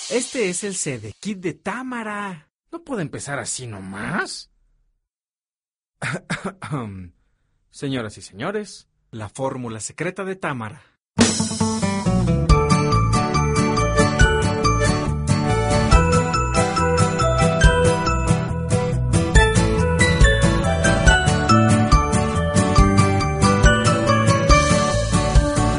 Este es el CD Kit de Támara. ¿No puede empezar así nomás? Señoras y señores, la fórmula secreta de Támara.